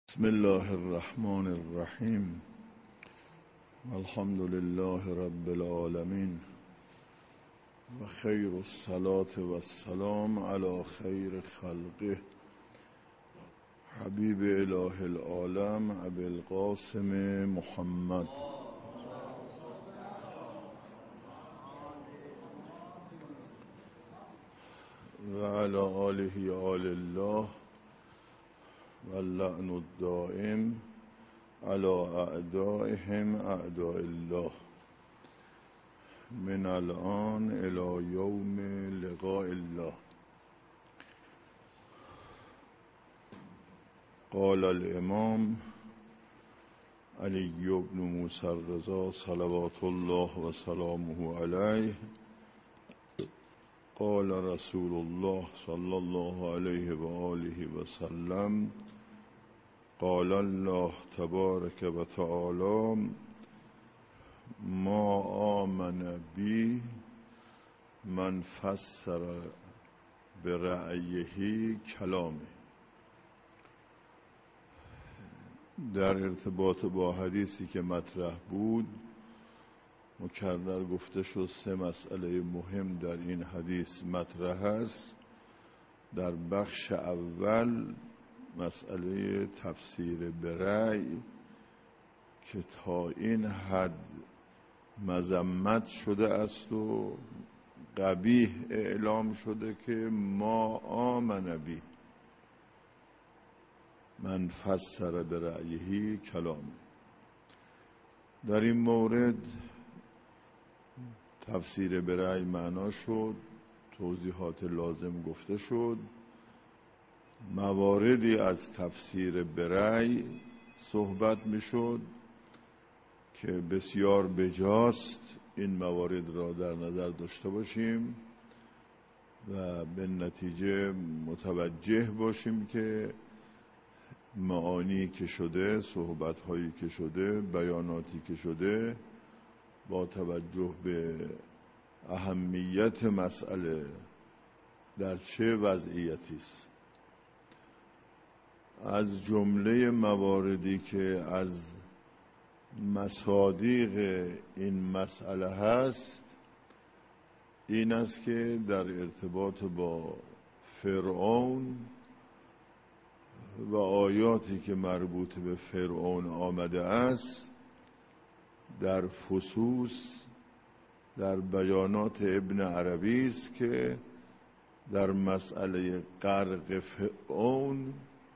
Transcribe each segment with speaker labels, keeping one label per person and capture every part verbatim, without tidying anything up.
Speaker 1: بسم الله الرحمن الرحیم الحمد لله رب العالمین و خیر الصلاة و السلام علی خیر خلقه حبیب اله العالم ابی القاسم محمد و علی آله آل الله و اللعن الدائم علی اعدائهم اعداء الله من الان الی یوم لقاء الله. قال الامام علی بن موسی الرضا صلوات الله و سلامه علیه قال رسول الله صلی الله علیه و آله و سلم قال الله تبارک و تعالی ما آمن بی من فسر برأیه کلامه. در ارتباط با حدیثی که مطرح بود مکرر گفته شد سه مسئله مهم در این حدیث مطرح است. در بخش اول مسئله تفسیر برأی که تا این حد مذمت شده است و قبیح اعلام شده که ما آمن بی من فسر برأیه کلام. در این مورد تفسیر برأی معنا شد، توضیحات لازم گفته شد، مواردی از تفسیر برأی صحبت می شد که بسیار بجاست این موارد را در نظر داشته باشیم و به نتیجه متوجه باشیم که معانی که شده، صحبت‌هایی که شده، بیاناتی که شده با توجه به اهمیت مسئله در چه وضعیتی است. از جمله مواردی که از مصادیق این مسئله هست این است که در ارتباط با فرعون و آیاتی که مربوط به فرعون آمده است در فصوص در بیانات ابن عربی است که در مسئله غرق فرعون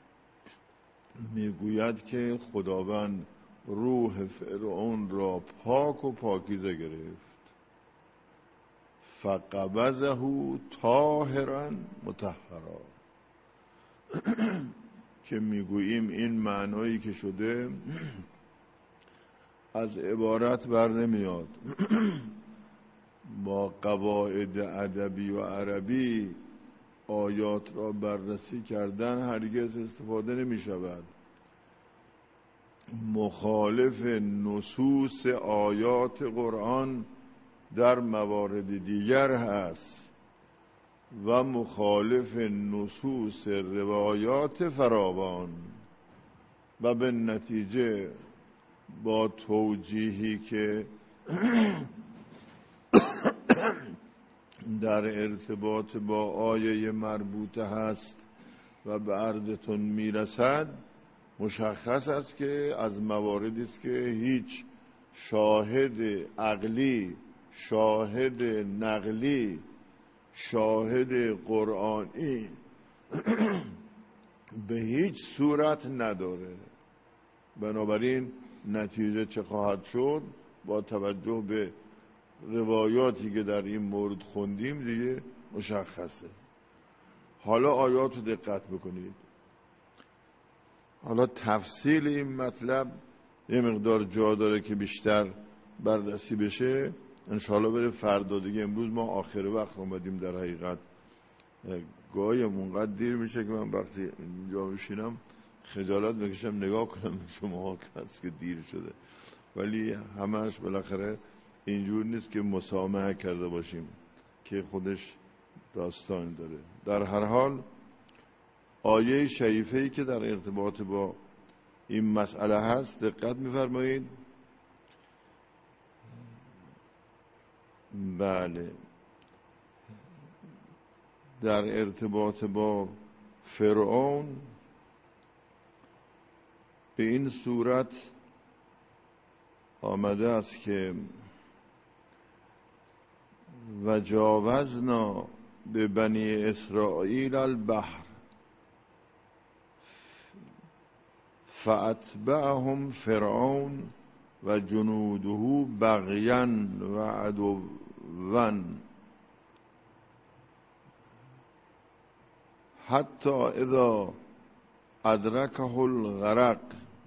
Speaker 1: میگوید که خداوند روح فرعون را پاک و پاکیزه گرفت فقبضه طاهرا مطهرا که میگوییم این معنایی که شده از عبارت بر نمیاد. با قواعد ادبی و عربی آیات را بررسی کردن هرگز استفاده نمی شود. مخالف نصوص آیات قرآن در موارد دیگر هست و مخالف نصوص روایات فراوان و به نتیجه با توجیهی که در ارتباط با آیه مربوطه هست و به عرضتون میرسد مشخص است که از مواردی است که هیچ شاهد عقلی، شاهد نقلی، شاهد قرآنی به هیچ صورت نداره. بنابراین نتیجه چه خواهد شد با توجه به روایاتی که در این مورد خوندیم دیگه مشخصه. حالا آیات رو دقت بکنید. حالا تفصیل این مطلب یه مقدار جا داره که بیشتر بررسی بشه انشاءالله بره فردا دیگه. امروز ما آخر وقت اومدیم در حقیقت گاهی اونقدر دیر میشه که من وقتی اینجا بشینم خجالت بکشم نگاه کنم شما کسی که دیر شده، ولی همش بالاخره اینجور نیست که مسامحه کرده باشیم که خودش داستان داره. در هر حال آیه شریفه‌ای که در ارتباط با این مسئله هست. دقت می‌فرمایید. بله، در ارتباط با فرعون به این صورت آمده است که و جاوزنا به بنی اسرائیل البحر فاتبعهم فرعون و جنوده بغیا و عدوا حتی اذا ادرکه الغرق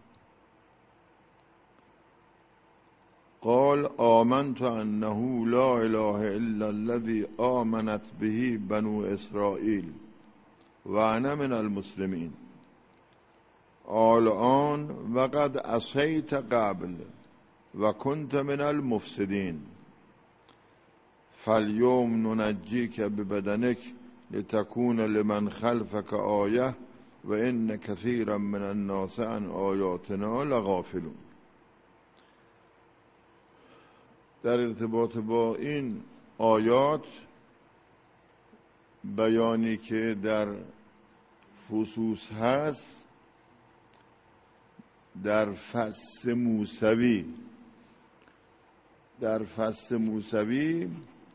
Speaker 1: قال آمنت انه لا اله الا الذي آمنت به بنو اسرائیل و انا من المسلمین الآن وقد عصیت قبل و کنت من المفسدین فالیوم ننجیک ببدنک لتكون لمن خلفك آیه و ان کثیرا من الناس عن آیاتنا لغافلون. در ارتباط با این آیات بیانی که در فصوص هست در فصل موسوی در فصل موسوی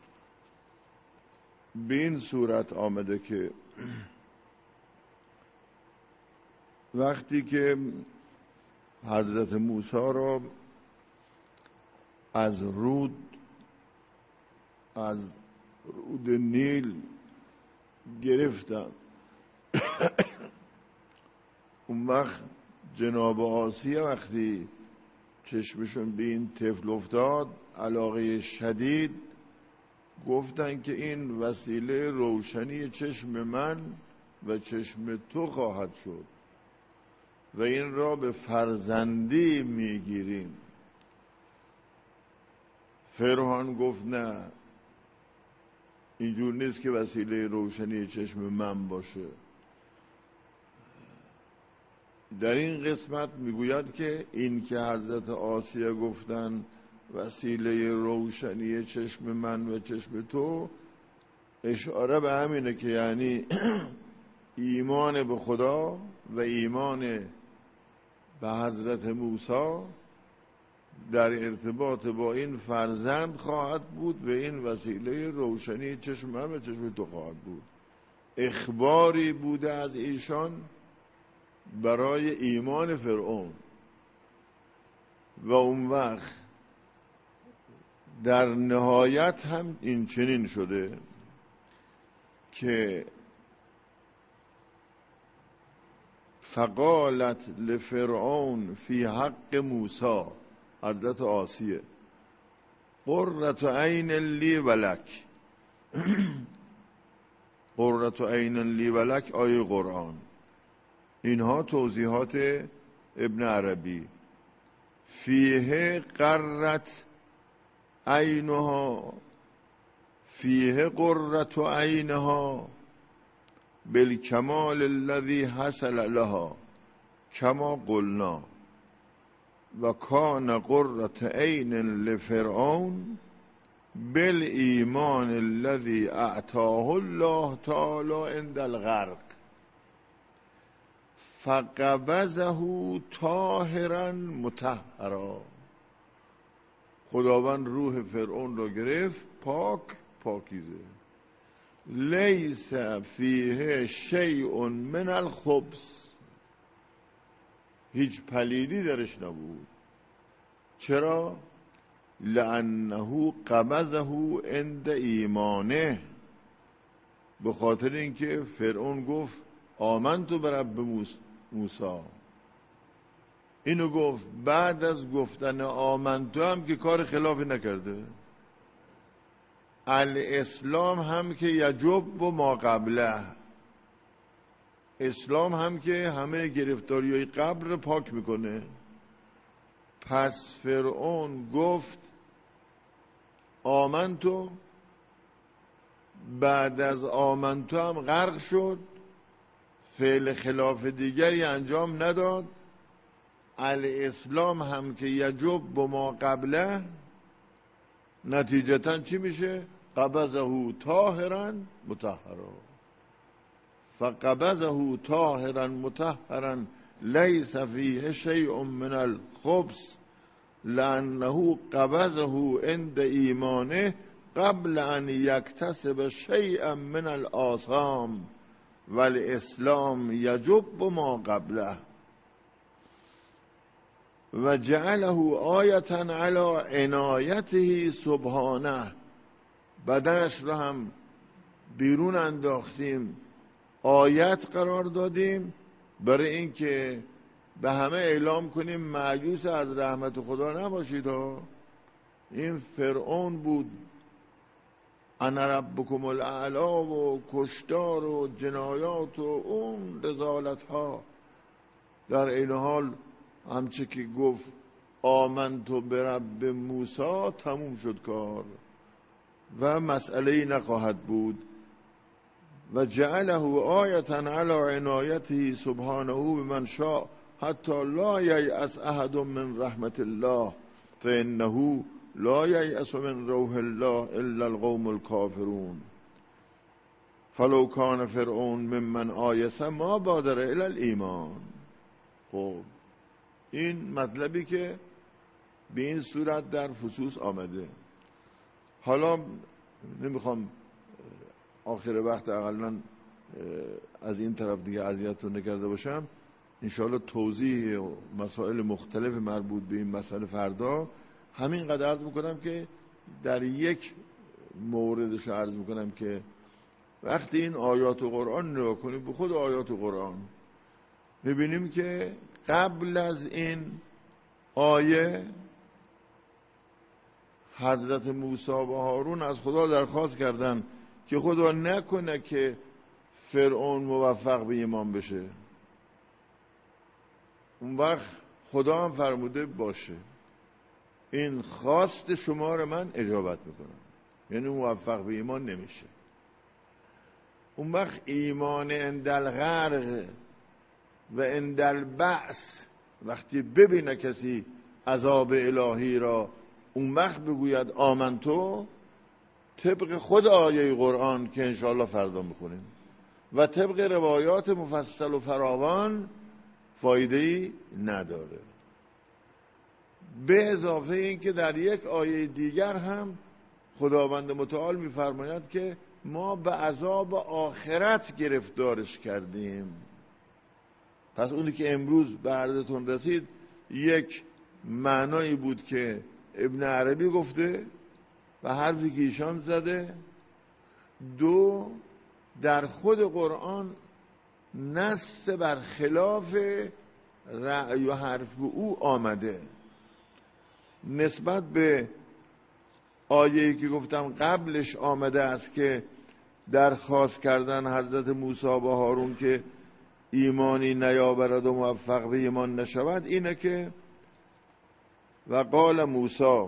Speaker 1: به این صورت آمده که وقتی که حضرت موسی را از رود از رود نیل گرفتن اون وقت جناب آسیه وقتی چشمشون به این طفل افتاد علاقه شدید گفتن که این وسیله روشنی چشم من و چشم تو خواهد شد و این را به فرزندی میگیریم. فرعون گفت نه، اینجور نیست که وسیله روشنی چشم من باشه. در این قسمت میگوید که این که حضرت آسیه گفتن وسیله روشنی چشم من و چشم تو، اشاره به همینه که یعنی ایمان به خدا و ایمان به حضرت موسی در ارتباط با این فرزند خواهد بود و این وسیله روشنی چشم من و چشم تو خواهد بود. اخباری بوده از ایشان برای ایمان فرعون و اون وقت در نهایت هم این چنین شده که فقالت لفرعون فی حق موسی، حضرت آسیه، قرة عین لی ولک قرة عین لی ولک آیه قرآن. اینها توضیحات ابن عربی. فیه قرت عینها فیه قرة عینها بالکمال الذی حصل لها کما قلنا و کان قرة عین لفرعون بالایمان الذی اعطاه الله تعالی عند الغرق فقبضه طاهرا مطهرا. خداوند روح فرعون را گرفت پاک پاکیزه. لیس فیه شیء من الخبث، هیچ پلیدی درش نبود. چرا؟ لانه قبضه عند ایمانه، به خاطر اینکه فرعون گفت آمنت برب موسی، اینو گفت بعد از گفتن آمنتو هم که کار خلافی نکرده. الاسلام هم که یجب و ما قبله، اسلام هم که همه گرفتاریای قبل رو پاک میکنه. پس فرعون گفت آمنتو، بعد از آمنتو هم غرق شد، فعل خلاف دیگری انجام نداد الاسلام هم که یجب با ما قبله، نتیجتا چی میشه؟ قبضه طاهرا مطهرا، فقبضه طاهرا مطهرا لیس فیه شیء من الخبث لانه قبضه عند ایمانه قبل ان یکتسب شیئا من الآثام والاسلام یجب ما قبله و جعله آیتا علی عنایته سبحانه. بدنش رو هم بیرون انداختیم، آیت قرار دادیم برای اینکه به همه اعلام کنیم مایوس از رحمت خدا نباشید ها. این فرعون بود، انا ربکم الاعلی و کشتار و جنایات و اون رذالت ها. در این حال همچه که گفت آمنتو برب موسی، تموم شد کار و مسئله‌ای نخواهد بود. و جعله آیتا علی عنایته سبحانه بمن شاء حتی لا ییأس احد من رحمت الله فانه لا ییأس من روح الله الا القوم الکافرون فلو کان فرعون ممن آیس ما بادر الی الایمان. خب این مطلبی که به این صورت در فصوص آمده. حالا نمیخوام آخر وقت اقلا از این طرف دیگه اذیتتون نکرده باشم، انشاءالله توضیح و مسائل مختلف مربوط به این مسئله فردا. همین قدر عرض میکنم که در یک موردش عرض میکنم که وقتی این آیات قرآن نگاه کنیم، به خود آیات قرآن میبینیم که قبل از این آیه حضرت موسی و هارون از خدا درخواست کردن که خدا نکنه که فرعون موفق به ایمان بشه. اون وقت خدا هم فرموده باشه این خواست شما رو من اجابت میکنم، یعنی موفق به ایمان نمیشه. اون وقت ایمان عند الغرق و عند البعث، وقتی ببینه کسی عذاب الهی را، اون وقت بگوید آمنتو، طبق خود آیه قرآن که انشاءالله فردا میخونیم و طبق روایات مفصل و فراوان فایده‌ای نداره. به اضافه این که در یک آیه دیگر هم خداوند متعال میفرماید که ما به عذاب آخرت گرفتارش کردیم. پس اونی که امروز به عرضتون رسید یک معنایی بود که ابن عربی گفته و حرفی که ایشان زده. دو، در خود قرآن نص بر خلاف رأی و حرف او آمده. نسبت به آیه‌ای که گفتم قبلش آمده است که درخواست کردن حضرت موسی با هارون که ایمانی نیاورد و موفق به ایمان نشود، اینه که و قال موسی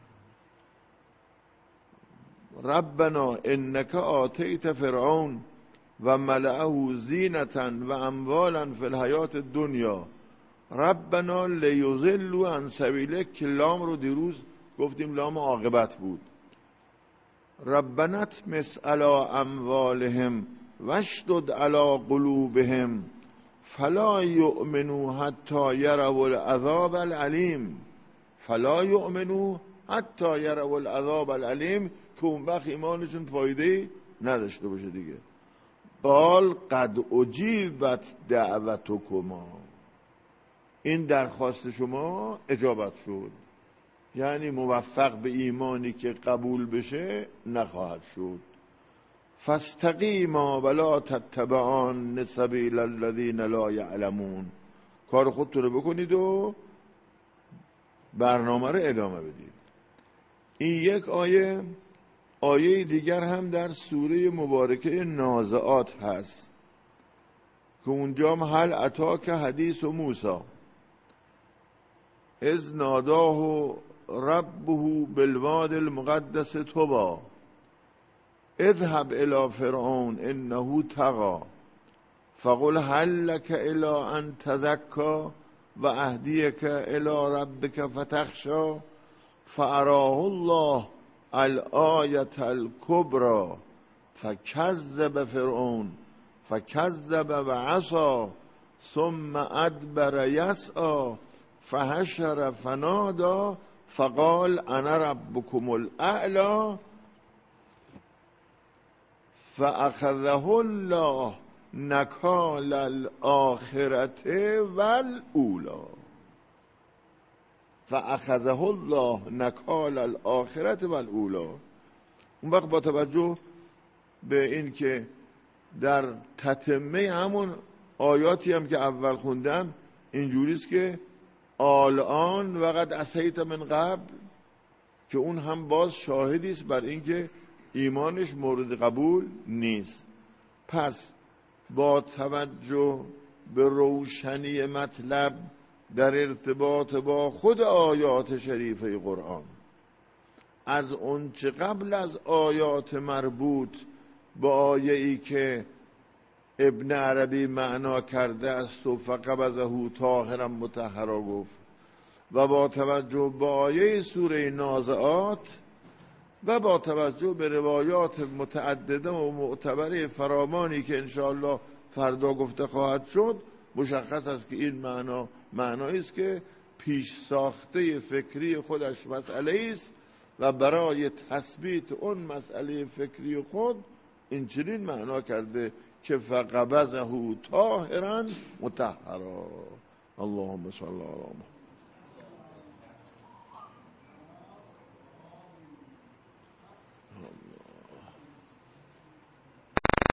Speaker 1: ربنا انک آتیت فرعون و ملئه زینة و اموالا فی الحیات الدنیا ربنا لیضلوا عن سبیلک، که لام رو دیروز گفتیم لام عاقبت بود. ربنا اطمس علی اموالهم واشدد علی قلوبهم فلا یؤمنوا حتی یروا العذاب العلیم، فلا یؤمنوا حتی یروا العذاب العلیم، که اون وقت ایمانشون فایده نداشته باشه دیگه. قال قد اجیبت دعوتکما، این درخواست شما اجابت شد، یعنی موفق به ایمانی که قبول بشه نخواهد شد. فاستقیما ولا تتبعان سبیل الذین لا یعلمون، کار خودتون رو بکنید و برنامه رو ادامه بدید. این یک آیه. آیه دیگر هم در سوره مبارکه نازعات هست که اونجا هم هل اتاک حدیث و موسی اذ ناداه ربه بالواد المقدس طوی اذهب الى فرعون انه طغى فقل هل لك الى ان تزكى و اهدیک الی ربک فتخشی فاراه الله الآیة الکبری فکذب فرعون فکذب و عصی ثم ادبر یسعی فحشر فنادی فقال انا ربکم الاعلی فاخذه الله نکال الاخرة والاولی فاخذه الله نکال الاخرة والاولی. اون وقت با توجه به این که در تتمه همون آیاتی هم که اول خوندم اینجوریست که الان وقد عصیت من قبل، که اون هم باز شاهدی است بر اینکه ایمانش مورد قبول نیست. پس با توجه به روشنی مطلب در ارتباط با خود آیات شریفه قرآن، از اون چه قبل از آیات مربوط با آیه‌ای که ابن عربی معنا کرده است و فقبضه طاهرا مطهرا گفت، و با توجه به آیه سوره نازعات و با توجه به روایات متعدده و معتبره فراوانی که انشاءالله فردا گفته خواهد شد، مشخص است که این معنا معنایی است که پیش ساخته فکری خودش مسئله است و برای تثبیت اون مسئله فکری خود این چنین معنا کرده که فقبضه طاهرا مطهرا. اللهم صل علی محمد.